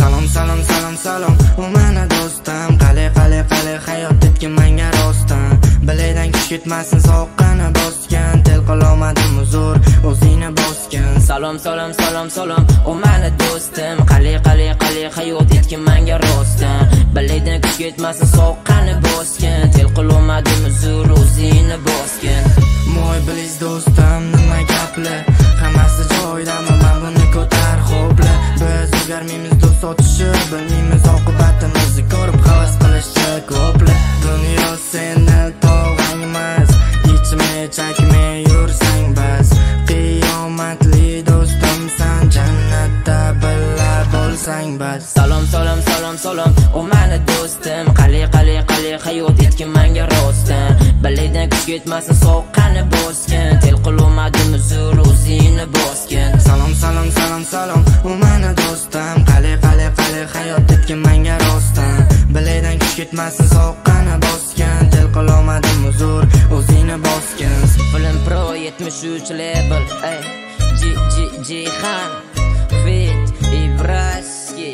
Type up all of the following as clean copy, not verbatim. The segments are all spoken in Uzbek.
Salom salom salom salom, u meni do'stim. Qale hayot etgan menga rostdan. Bilaydan kuch ketmasin soqqani bosgan. Tel qilolmadim huzur, o'zingni bosgan. Salom salom salom salom, u meni do'stim. Qale hayot etgan menga rostdan. Bilaydan kuch ketmasin soqqani bosgan. Tel qilolmadim huzur, o'zingni bosgan. Moy bilis do'stim, nima gaplar? Hammasi joyidami? Men buni ko'tar xo'pla. Biz o'zgarmaymiz do'st otishib, bilmaymiz oqibatimizni ko'rib havas qilishchi ko'plar. Dunyo seni tog'ang emas, ichmay chakmay yursang bas. Qiyomatli do'stimsan, jannatda birga bo'lsang bas. Salom salom salom salom, u meni do'stim. Qale hayot etgan menga rostdan. Bilaydan kuch ketmasin soqqani bosgan. Tel qilolmadim huzur, o'zingni bosgan. Salom salom salom salom, u meni do'stim. Qale hayot etgan menga rostdan. Bilaydan kuch ketmasin soqqani bosgan. Tel qilolmadim huzur, o'zingni bosgan. Film Pro 73 label, ey Jihan Fit Ibraski.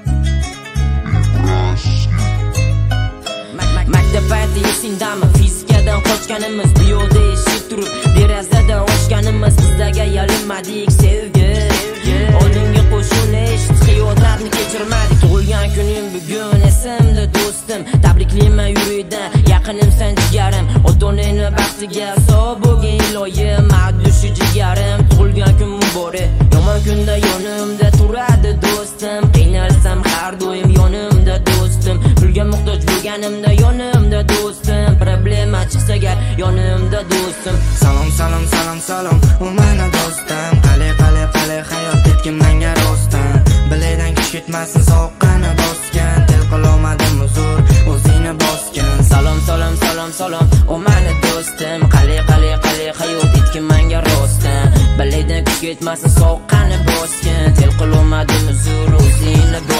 Maktabda esingdami? Fizikadan qochganimiz, biyoda eshik turib derazadan oshganimiz. Bizlarga yalinmadik sevgi. Oldinga qo'shun eshit, xiyonatni kechirmadik. Tug'ilgan kuning bugun esimda do'stim. Tabriklayman yurikdan, yaqinimsan jigarim. Ota-onangni baxtiga sog' bo'lgin iloyim. Madlushi jigarim, tug'ilgan kun muborak. Yomon kunda yonimda turadi do'stim. Qiynalsam har doim yonimda do'stim. Pulga muhtoj bo'lganimda yonimda do'stim. Problema chiqsa gar yonimda do'stim. Salom salom salom salom, u meni do'stim. Qale hayot etgan menga rostdan. Bilaydan kuch ketmasin soqqani bosgan. Tel qilolmadim huzur, o'zingni bosgan. Salom salom salom salom, u meni do'stim. Qale hayot etgan menga rostdan. Bilaydan kuch ketmasin soqqani bosgan. Tel qilolmadim huzur, o'zingni